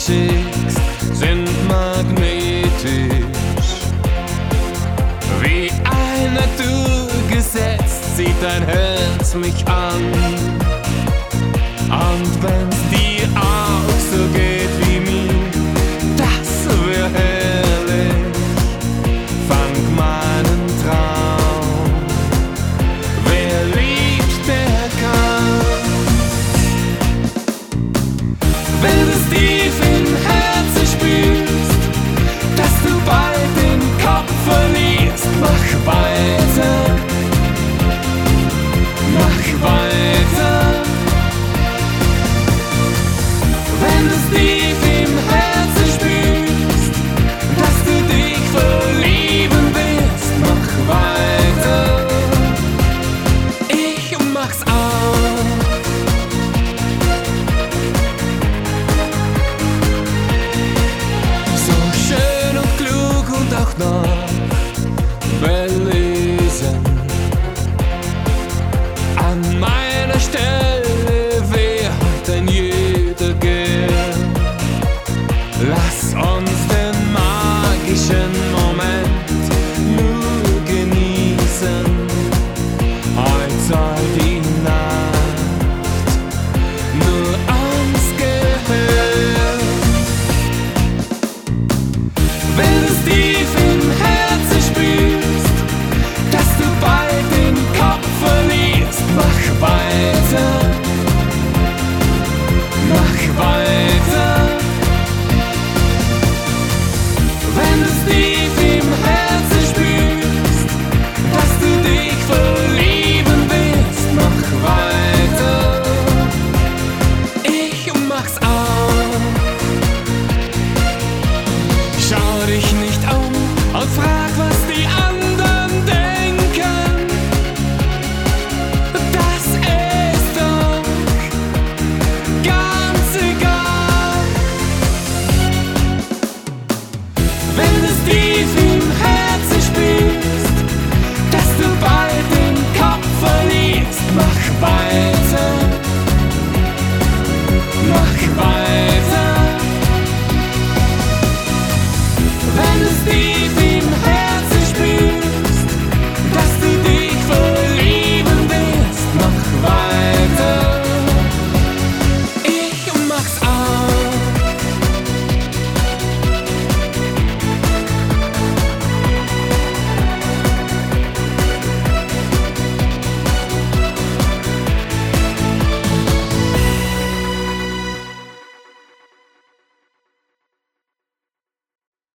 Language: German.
schickst, sind magnetisch. Wie ein Naturgesetz zieht dein Herz mich an. Und wenn's dir auch so geht wie mir, das wär herrlich. Fang meinen Traum. Wer liebt, der kann. Wenn du's tief im Herzen spürst, dass du bald den Kopf verlierst, mach weiter. Mach weiter. Wenn du's tief im Herzen spürst, dass du dich verlieben wirst, mach weiter. Ich mach's auch. So schön und klug und auch noch belesen. An meiner Stelle wär heute ein jeder gern. Lass uns den magischen Moment nur genießen. Heute soll die Nacht nur uns gehören. Wenn du's tief im Herzen spürst, dass du bald den Kopf verlierst, mach weiter. Mach weiter. Wenn du's tief im Herzen spürst, dass du dich verlieben willst, mach weiter. Ich mach's auch. Schau dich nicht um und frag